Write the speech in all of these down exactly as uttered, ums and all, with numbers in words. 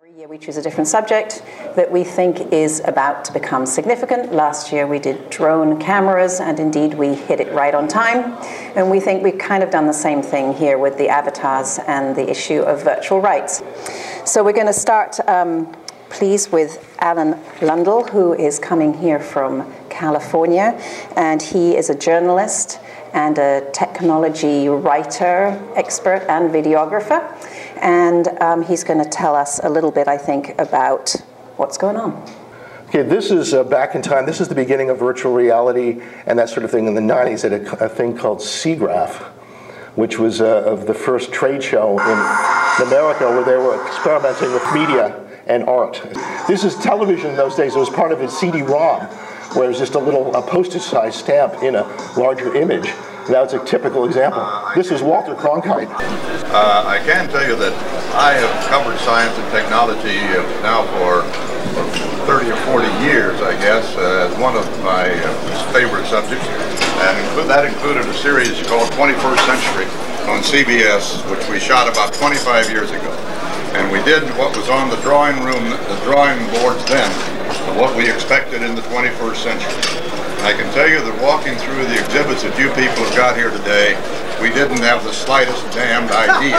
Every year we choose a different subject that we think is about to become significant. Last year we did drone cameras, and indeed we hit it right on time. And we think we've kind of done the same thing here with the avatars and the issue of virtual rights. So we're going to start, um, please, with Alan Lundell, who is coming here from California, and he is a journalist and a technology writer, expert, and videographer. And um, he's going to tell us a little bit, I think, about what's going on. Okay, this is uh, back in time. This is the beginning of virtual reality and that sort of thing in the nineties at a, a thing called SIGGRAPH, which was uh, of the first trade show in America where they were experimenting with media and art. This is television in those days. It was part of a C D ROM, where it was just a little a postage-sized stamp in a larger image. That was a typical example. This is Walter Cronkite. Uh, I can tell you that I have covered science and technology uh, now for thirty or forty years, I guess, uh, as one of my uh, favorite subjects. And include, that included a series called twenty-first century on C B S, which we shot about twenty-five years ago. And we did what was on the drawing room, the drawing boards then, of what we expected in the twenty-first century. I can tell you that walking through the exhibits that you people have got here today, we didn't have the slightest damned idea.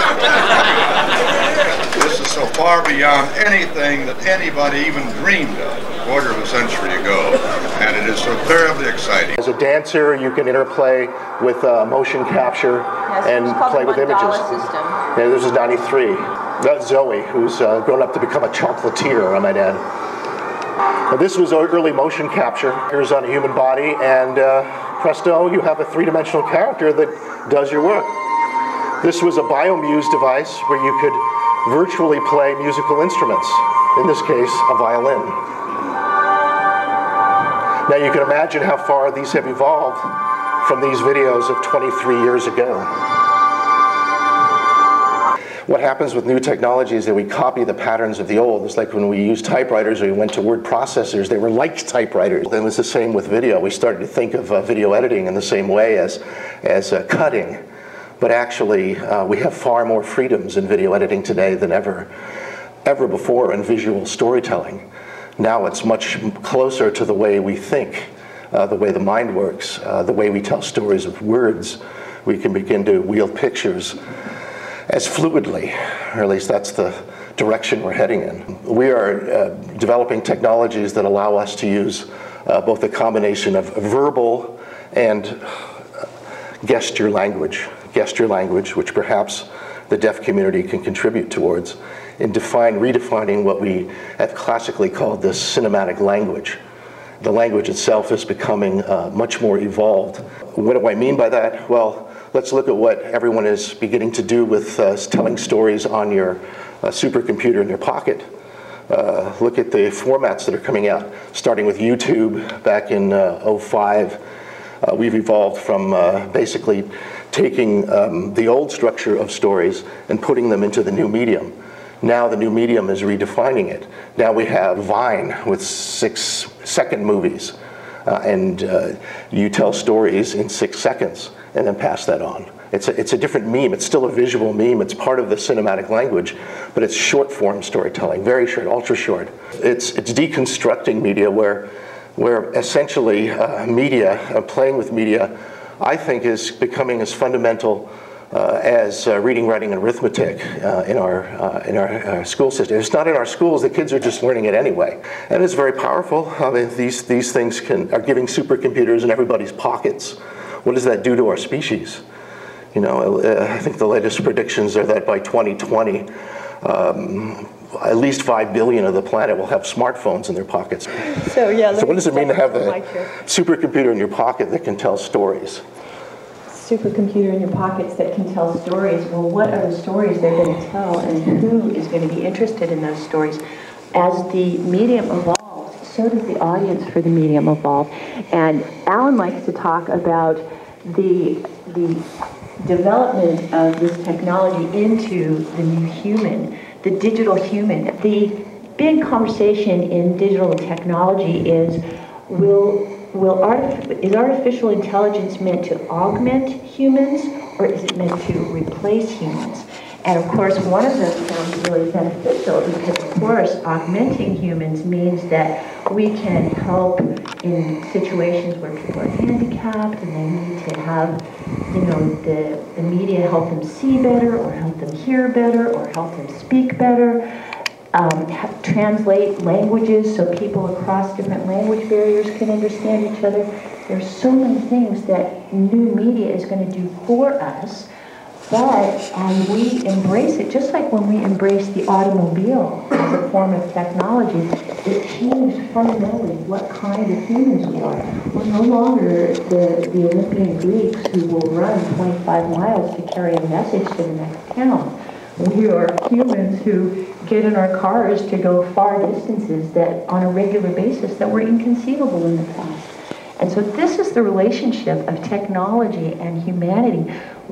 This is so far beyond anything that anybody even dreamed of a quarter of a century ago, and it is so terribly exciting. As a dancer, you can interplay with uh, motion capture yes, and play with images. System. Yeah, this is ninety-three. That's Zoe, who's uh, grown up to become a chocolatier, I might add. Now, this was early motion capture. Here's on a human body, and uh, presto, you have a three-dimensional character that does your work. This was a BioMuse device where you could virtually play musical instruments, in this case, a violin. Now you can imagine how far these have evolved from these videos of twenty-three years ago. What happens with new technology is that we copy the patterns of the old. It's like when we used typewriters or we went to word processors, they were like typewriters. And it was the same with video. We started to think of uh, video editing in the same way as, as uh, cutting. But actually, uh, we have far more freedoms in video editing today than ever, ever before in visual storytelling. Now it's much closer to the way we think, uh, the way the mind works, uh, the way we tell stories with words. We can begin to wield pictures as fluidly, or at least that's the direction we're heading in. We are uh, developing technologies that allow us to use uh, both a combination of verbal and gesture language, gesture language, which perhaps the deaf community can contribute towards, in define, redefining what we have classically called the cinematic language. The language itself is becoming uh, much more evolved. What do I mean by that? Well, let's look at what everyone is beginning to do with uh, telling stories on your uh, supercomputer in your pocket. Uh, look at the formats that are coming out, starting with YouTube back in uh, oh five. Uh, we've evolved from uh, basically taking um, the old structure of stories and putting them into the new medium. Now the new medium is redefining it. Now we have Vine with six second movies. Uh, and uh, you tell stories in six seconds and then pass that on. It's a, it's a different meme. It's still a visual meme. It's part of the cinematic language, but it's short form storytelling, very short, ultra short. It's, it's deconstructing media where, where essentially uh, media, uh, playing with media, I think is becoming as fundamental Uh, as uh, reading, writing, and arithmetic uh, in our uh, in our uh, school system. It's not in our schools. The kids are just learning it anyway, and it's very powerful. I mean, these these things can are giving supercomputers in everybody's pockets. What does that do to our species? You know, uh, I think the latest predictions are that by twenty twenty, um, at least five billion of the planet will have smartphones in their pockets. So yeah. So what does it mean to have a supercomputer in your pocket that can tell stories? Supercomputer in your pockets that can tell stories. Well, what are the stories they're going to tell, and who is going to be interested in those stories? As the medium evolves, so does the audience for the medium evolve. And Alan likes to talk about the the development of this technology into the new human, the digital human. The big conversation in digital technology is, will Will artif is artificial intelligence meant to augment humans, or is it meant to replace humans? And of course, one of them sounds really beneficial because, of course, augmenting humans means that we can help in situations where people are handicapped and they need to have, you know, the, the media help them see better or help them hear better or help them speak better. Um, translate languages so people across different language barriers can understand each other. There's so many things that new media is going to do for us, but as we embrace it, just like when we embrace the automobile as a form of technology, it changed fundamentally what kind of humans we are. We're no longer the, the Olympian Greeks who will run twenty-five miles to carry a message to the next town. We are humans who get in our cars to go far distances that on a regular basis that were inconceivable in the past. And so this is the relationship of technology and humanity.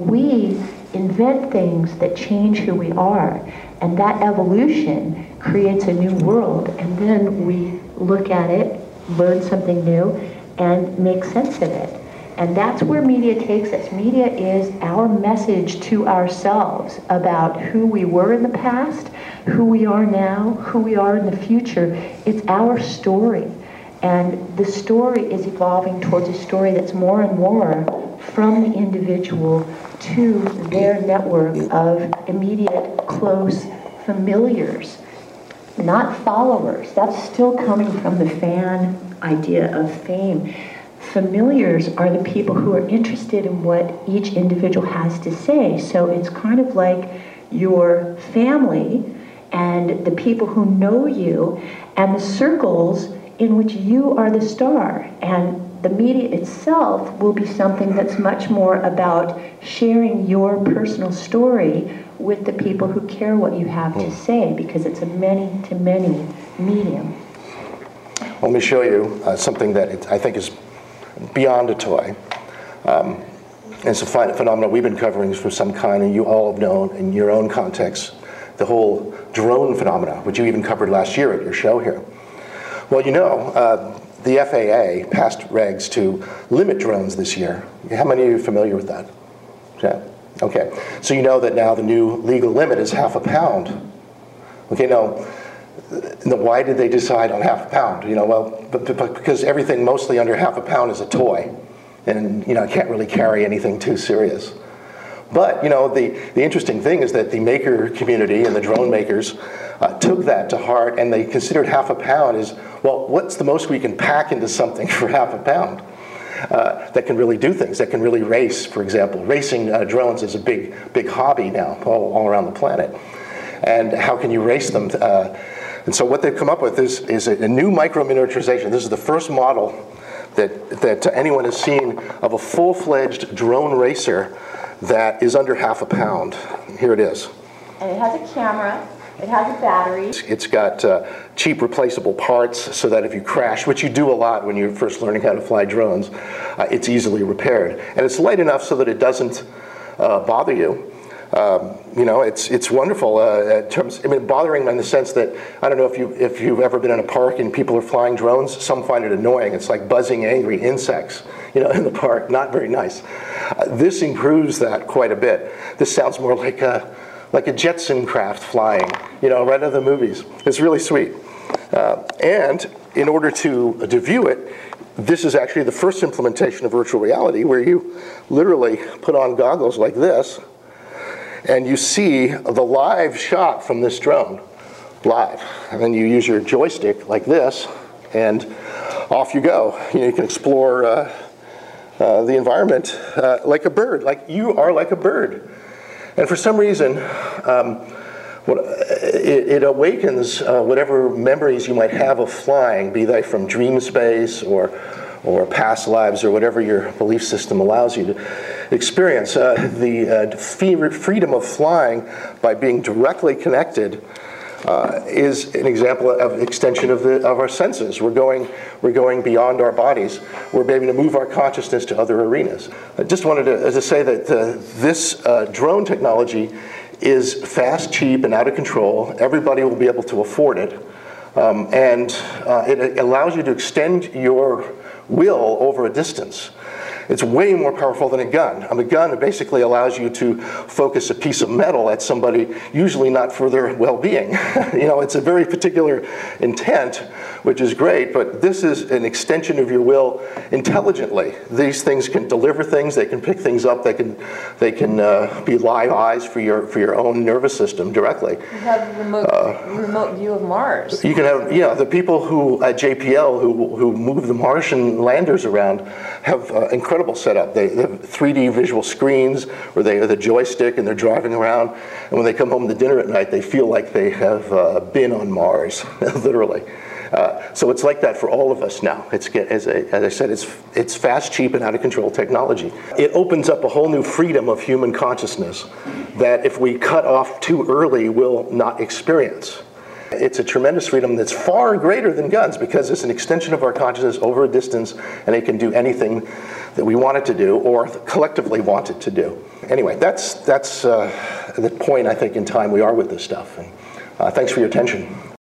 We invent things that change who we are, and that evolution creates a new world, and then we look at it, learn something new, and make sense of it. And that's where media takes us. Media is our message to ourselves about who we were in the past, who we are now, who we are in the future. It's our story. And the story is evolving towards a story that's more and more from the individual to their network of immediate, close familiars, not followers. That's still coming from the fan idea of fame. Familiars are the people who are interested in what each individual has to say. So it's kind of like your family and the people who know you and the circles in which you are the star. And the media itself will be something that's much more about sharing your personal story with the people who care what you have to say, because it's a many-to-many medium. Let me show you uh, something that it, I think is beyond a toy. Um, it's a ph phenomenon we've been covering for some kind, and you all have known in your own context, the whole drone phenomena, which you even covered last year at your show here. Well, you know, uh, the F A A passed regs to limit drones this year. How many of you are familiar with that? Yeah. Okay. So you know that now the new legal limit is half a pound. Okay, now, why did they decide on half a pound? You know, well, but, but because everything mostly under half a pound is a toy, and you know, can't really carry anything too serious. But you know, the the interesting thing is that the maker community and the drone makers uh, took that to heart, and they considered half a pound as, well, what's the most we can pack into something for half a pound uh, that can really do things, that can really race, for example. Racing uh, drones is a big big hobby now all, all around the planet, and how can you race them? Uh, And so what they've come up with is, is a, a new micro-miniaturization. This is the first model that, that anyone has seen of a full-fledged drone racer that is under half a pound. Here it is. And it has a camera. It has a battery. It's, it's got uh, cheap replaceable parts so that if you crash, which you do a lot when you're first learning how to fly drones, uh, it's easily repaired. And it's light enough so that it doesn't uh, bother you. Um, you know, it's it's wonderful. Uh, in terms, I mean, bothering in the sense that I don't know if you if you've ever been in a park and people are flying drones. Some find it annoying. It's like buzzing, angry insects, you know, in the park. Not very nice. Uh, this improves that quite a bit. This sounds more like a like a Jetson craft flying, you know, right out of the movies. It's really sweet. Uh, and in order to to view it, this is actually the first implementation of virtual reality, where you literally put on goggles like this. And you see the live shot from this drone, live. And then you use your joystick like this, and off you go. You know, you can explore uh, uh, the environment uh, like a bird, like you are like a bird. And for some reason, um, what, it, it awakens uh, whatever memories you might have of flying, be they from dream space or or past lives, or whatever your belief system allows you to experience. Uh, the uh, freedom of flying by being directly connected uh, is an example of extension of, the, of our senses. We're going, we're going beyond our bodies. We're able to move our consciousness to other arenas. I just wanted to, to say that uh, this uh, drone technology is fast, cheap, and out of control. Everybody will be able to afford it. Um, and uh, it allows you to extend your will over a distance. It's way more powerful than a gun. A gun basically allows you to focus a piece of metal at somebody, usually not for their well-being. You know, it's a very particular intent, which is great, but this is an extension of your will intelligently. These things can deliver things, they can pick things up, they can, they can uh, be live eyes for your, for your own nervous system directly. You have remote, uh, remote view of Mars. You can have, yeah, the people who at J P L who, who move the Martian landers around have uh, incredible setup. They, they have three D visual screens where they have the joystick and they're driving around, and when they come home to dinner at night, they feel like they have uh, been on Mars, literally. Uh, so it's like that for all of us now. It's, as I, as I said, it's, it's fast, cheap, and out of control technology. It opens up a whole new freedom of human consciousness that if we cut off too early, we'll not experience. It's a tremendous freedom that's far greater than guns because it's an extension of our consciousness over a distance, and it can do anything that we want it to do or collectively want it to do. Anyway, that's, that's uh, the point, I think, in time we are with this stuff. And, uh, thanks for your attention.